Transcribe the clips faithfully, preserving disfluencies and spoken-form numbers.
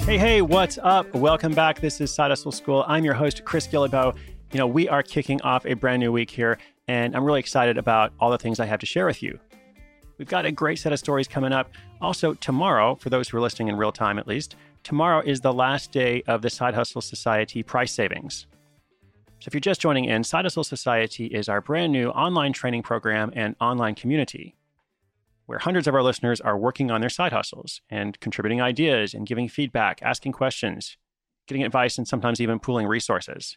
Hey, hey, what's up? Welcome back. This is Side Hustle School. I'm your host, Chris Guillebeau. You know, we are kicking off a brand new week here, and I'm really excited about all the things I have to share with you. We've got a great set of stories coming up. Also, tomorrow, for those who are listening in real time at least, tomorrow is the last day of the Side Hustle Society price savings. So if you're just joining in, Side Hustle Society is our brand new online training program and online community, where hundreds of our listeners are working on their side hustles and contributing ideas and giving feedback, asking questions, getting advice, and sometimes even pooling resources.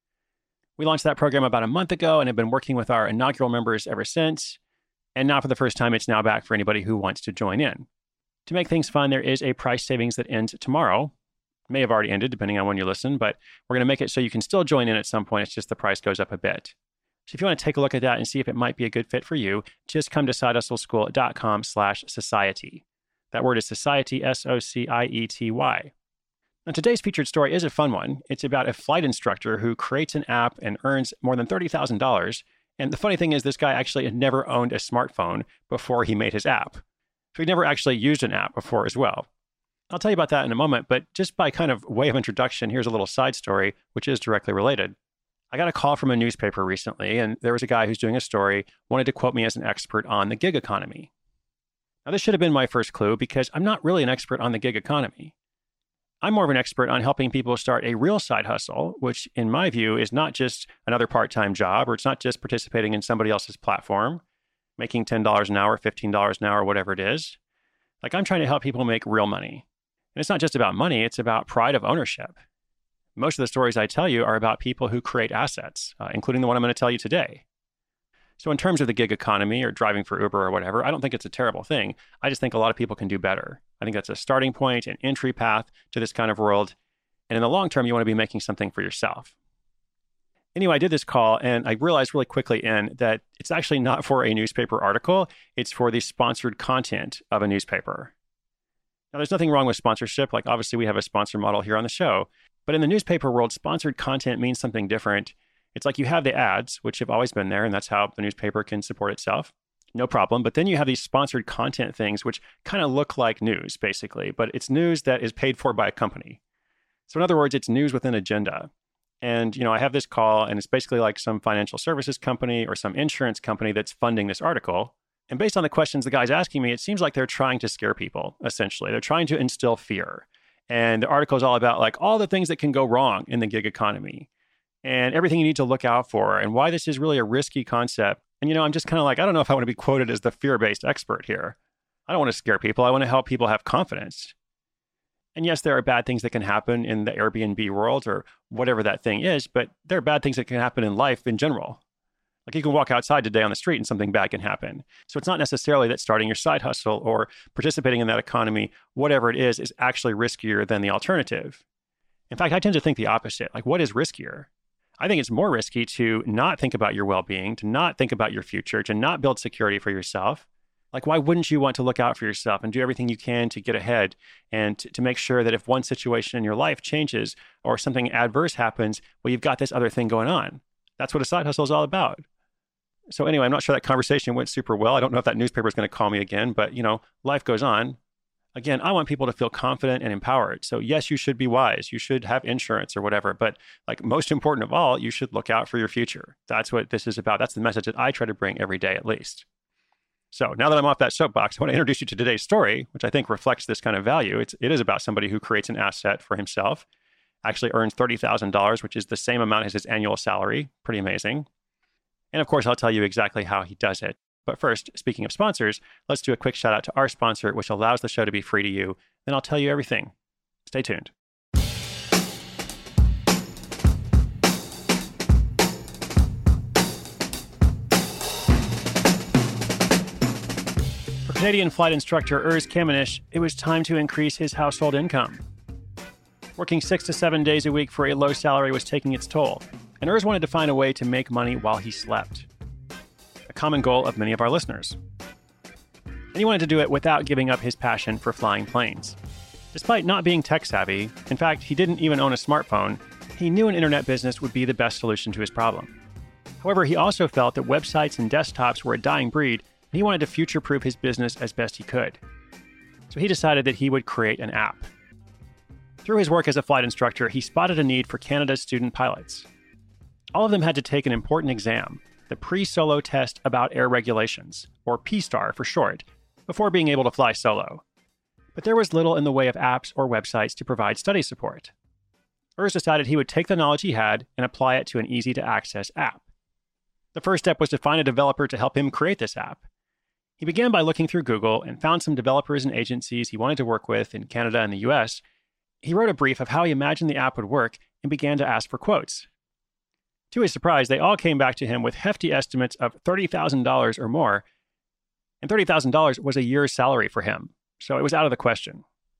We launched that program about a month ago and have been working with our inaugural members ever since. And now for the first time, it's now back for anybody who wants to join in. To make things fun, there is a price savings that ends tomorrow. It may have already ended, depending on when you listen, but we're going to make it so you can still join in at some point. It's just the price goes up a bit. So if you want to take a look at that and see if it might be a good fit for you, just come to sidehustleschool.com slash society. That word is society, S O C I E T Y. Now, today's featured story is a fun one. It's about a flight instructor who creates an app and earns more than thirty thousand dollars. And the funny thing is, this guy actually had never owned a smartphone before he made his app. So he'd never actually used an app before as well. I'll tell you about that in a moment, but just by kind of way of introduction, here's a little side story, which is directly related. I got a call from a newspaper recently, and there was a guy who's doing a story, wanted to quote me as an expert on the gig economy. Now, this should have been my first clue because I'm not really an expert on the gig economy. I'm more of an expert on helping people start a real side hustle, which in my view is not just another part-time job, or it's not just participating in somebody else's platform, making ten dollars an hour, fifteen dollars an hour, whatever it is. Like, I'm trying to help people make real money. And it's not just about money, it's about pride of ownership. Most of the stories I tell you are about people who create assets, uh, including the one I'm going to tell you today. So in terms of the gig economy or driving for Uber or whatever, I don't think it's a terrible thing. I just think a lot of people can do better. I think that's a starting point, an entry path to this kind of world. And in the long term, you want to be making something for yourself. Anyway, I did this call and I realized really quickly in that it's actually not for a newspaper article. It's for the sponsored content of a newspaper. Now, there's nothing wrong with sponsorship. Like, obviously, we have a sponsor model here on the show. But in the newspaper world, sponsored content means something different. It's like you have the ads, which have always been there, and that's how the newspaper can support itself. No problem. But then you have these sponsored content things, which kind of look like news, basically. But it's news that is paid for by a company. So in other words, it's news with an agenda. And, you know, I have this call, and it's basically like some financial services company or some insurance company that's funding this article. And based on the questions the guy's asking me, it seems like they're trying to scare people, essentially. They're trying to instill fear. And the article is all about like all the things that can go wrong in the gig economy and everything you need to look out for and why this is really a risky concept. And, you know, I'm just kind of like, I don't know if I want to be quoted as the fear-based expert here. I don't want to scare people. I want to help people have confidence. And yes, there are bad things that can happen in the Airbnb world or whatever that thing is, but there are bad things that can happen in life in general. Like, you can walk outside today on the street and something bad can happen. So it's not necessarily that starting your side hustle or participating in that economy, whatever it is, is actually riskier than the alternative. In fact, I tend to think the opposite. Like, what is riskier? I think it's more risky to not think about your well-being, to not think about your future, to not build security for yourself. Like, why wouldn't you want to look out for yourself and do everything you can to get ahead and to, to make sure that if one situation in your life changes or something adverse happens, well, you've got this other thing going on. That's what a side hustle is all about. So anyway, I'm not sure that conversation went super well. I don't know if that newspaper is going to call me again, but, you know, life goes on. Again, I want people to feel confident and empowered. So yes, you should be wise. You should have insurance or whatever. But like, most important of all, you should look out for your future. That's what this is about. That's the message that I try to bring every day, at least. So now that I'm off that soapbox, I want to introduce you to today's story, which I think reflects this kind of value. It's, it is about somebody who creates an asset for himself, actually earns thirty thousand dollars, which is the same amount as his annual salary. Pretty amazing. And of course, I'll tell you exactly how he does it. But first, speaking of sponsors, let's do a quick shout out to our sponsor, which allows the show to be free to you. Then I'll tell you everything. Stay tuned. For Canadian flight instructor Urs Kamenisch, it was time to increase his household income. Working six to seven days a week for a low salary was taking its toll, and Urs wanted to find a way to make money while he slept. A common goal of many of our listeners. And he wanted to do it without giving up his passion for flying planes. Despite not being tech-savvy, in fact, he didn't even own a smartphone, he knew an internet business would be the best solution to his problem. However, he also felt that websites and desktops were a dying breed, and he wanted to future-proof his business as best he could. So he decided that he would create an app. Through his work as a flight instructor, he spotted a need for Canada's student pilots. All of them had to take an important exam, the Pre-Solo Test About Air Regulations, or P STAR for short, before being able to fly solo. But there was little in the way of apps or websites to provide study support. Urs decided he would take the knowledge he had and apply it to an easy-to-access app. The first step was to find a developer to help him create this app. He began by looking through Google and found some developers and agencies he wanted to work with in Canada and the U S. He wrote a brief of how he imagined the app would work and began to ask for quotes. To his surprise, they all came back to him with hefty estimates of thirty thousand dollars or more, and thirty thousand dollars was a year's salary for him, so it was out of the question.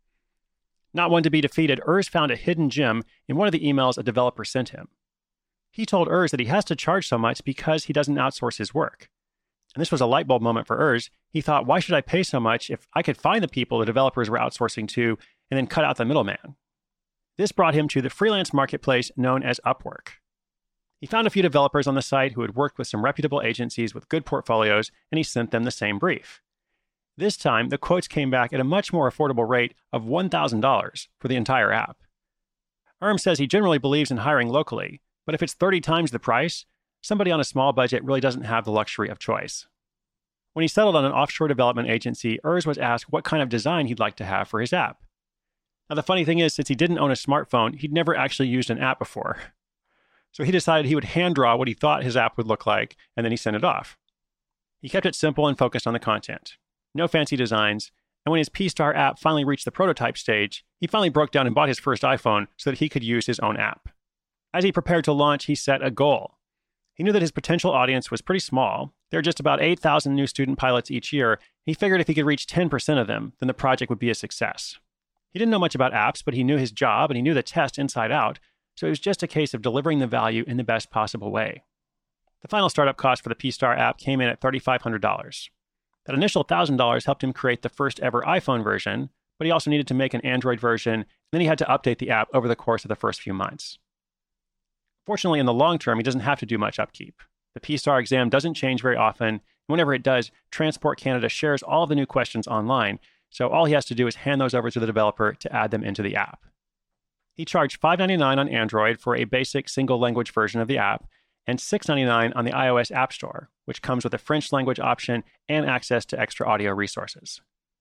Not one to be defeated, Urs found a hidden gem in one of the emails a developer sent him. He told Urs that he has to charge so much because he doesn't outsource his work. And this was a light bulb moment for Urs. He thought, why should I pay so much if I could find the people the developers were outsourcing to and then cut out the middleman? This brought him to the freelance marketplace known as Upwork. He found a few developers on the site who had worked with some reputable agencies with good portfolios, and he sent them the same brief. This time, the quotes came back at a much more affordable rate of one thousand dollars for the entire app. Urs says he generally believes in hiring locally, but if it's thirty times the price, somebody on a small budget really doesn't have the luxury of choice. When he settled on an offshore development agency, Urs was asked what kind of design he'd like to have for his app. Now, the funny thing is, since he didn't own a smartphone, he'd never actually used an app before. So he decided he would hand draw what he thought his app would look like, and then he sent it off. He kept it simple and focused on the content. No fancy designs, and when his P STAR app finally reached the prototype stage, he finally broke down and bought his first iPhone so that he could use his own app. As he prepared to launch, he set a goal. He knew that his potential audience was pretty small. There are just about eight thousand new student pilots each year. He figured if he could reach ten percent of them, then the project would be a success. He didn't know much about apps, but he knew his job and he knew the test inside out, so it was just a case of delivering the value in the best possible way. The final startup cost for the P STAR app came in at three thousand five hundred dollars. That initial one thousand dollars helped him create the first ever iPhone version, but he also needed to make an Android version, and then he had to update the app over the course of the first few months. Fortunately, in the long term, he doesn't have to do much upkeep. The P STAR exam doesn't change very often, and whenever it does, Transport Canada shares all of the new questions online, so all he has to do is hand those over to the developer to add them into the app. He charged five dollars and ninety-nine cents on Android for a basic single-language version of the app, and six dollars and ninety-nine cents on the iOS App Store, which comes with a French language option and access to extra audio resources.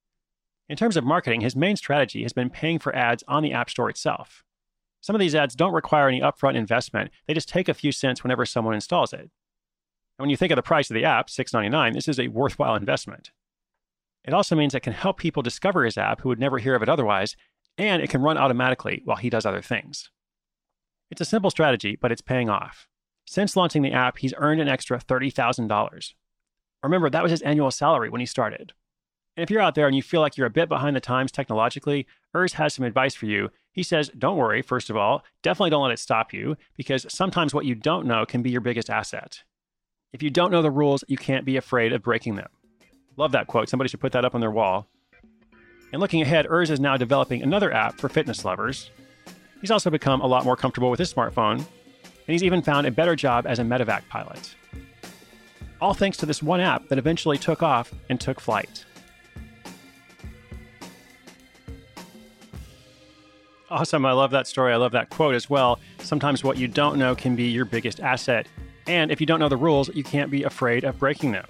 In terms of marketing, his main strategy has been paying for ads on the App Store itself. Some of these ads don't require any upfront investment. They just take a few cents whenever someone installs it. And when you think of the price of the app, six dollars and ninety-nine cents, this is a worthwhile investment. It also means it can help people discover his app who would never hear of it otherwise, and it can run automatically while he does other things. It's a simple strategy, but it's paying off. Since launching the app, he's earned an extra thirty thousand dollars. Remember, that was his annual salary when he started. And if you're out there and you feel like you're a bit behind the times technologically, Urs has some advice for you. He says, don't worry, first of all, definitely don't let it stop you, because sometimes what you don't know can be your biggest asset. If you don't know the rules, you can't be afraid of breaking them. Love that quote. Somebody should put that up on their wall. And looking ahead, Urs is now developing another app for fitness lovers. He's also become a lot more comfortable with his smartphone, and he's even found a better job as a medevac pilot. All thanks to this one app that eventually took off and took flight. Awesome. I love that story. I love that quote as well. Sometimes what you don't know can be your biggest asset. And if you don't know the rules, you can't be afraid of breaking them.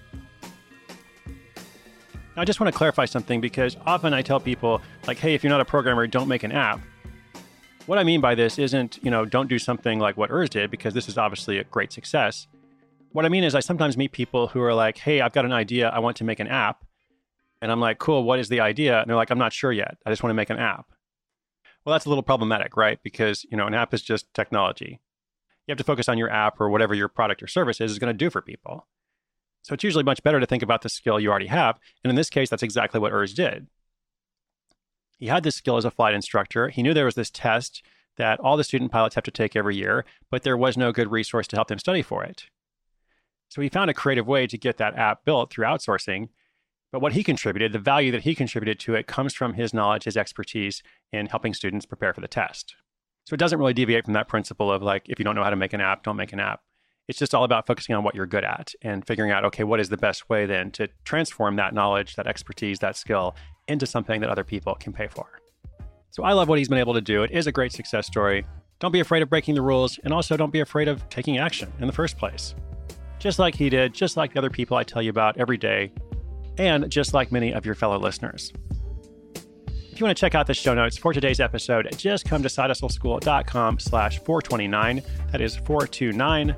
Now, I just want to clarify something, because often I tell people, like, hey, if you're not a programmer, don't make an app. What I mean by this isn't, you know, don't do something like what Urs did, because this is obviously a great success. What I mean is I sometimes meet people who are like, hey, I've got an idea. I want to make an app. And I'm like, cool, what is the idea? And they're like, I'm not sure yet. I just want to make an app. Well, that's a little problematic, right? Because, you know, an app is just technology. You have to focus on your app or whatever your product or service is, is going to do for people. So it's usually much better to think about the skill you already have. And in this case, that's exactly what Urs did. He had this skill as a flight instructor. He knew there was this test that all the student pilots have to take every year, but there was no good resource to help them study for it. So he found a creative way to get that app built through outsourcing. But what he contributed, the value that he contributed to it, comes from his knowledge, his expertise in helping students prepare for the test. So it doesn't really deviate from that principle of, like, if you don't know how to make an app, don't make an app. It's just all about focusing on what you're good at and figuring out, okay, what is the best way then to transform that knowledge, that expertise, that skill into something that other people can pay for. So I love what he's been able to do. It is a great success story. Don't be afraid of breaking the rules, and also don't be afraid of taking action in the first place. Just like he did, just like the other people I tell you about every day, and just like many of your fellow listeners. If you want to check out the show notes for today's episode, just come to sidehustleschool.com slash 429. That is four two nine.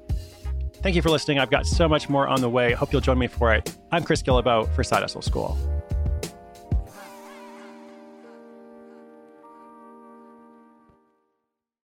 Thank you for listening. I've got so much more on the way. Hope you'll join me for it. I'm Chris Guillebeau for Side Hustle School.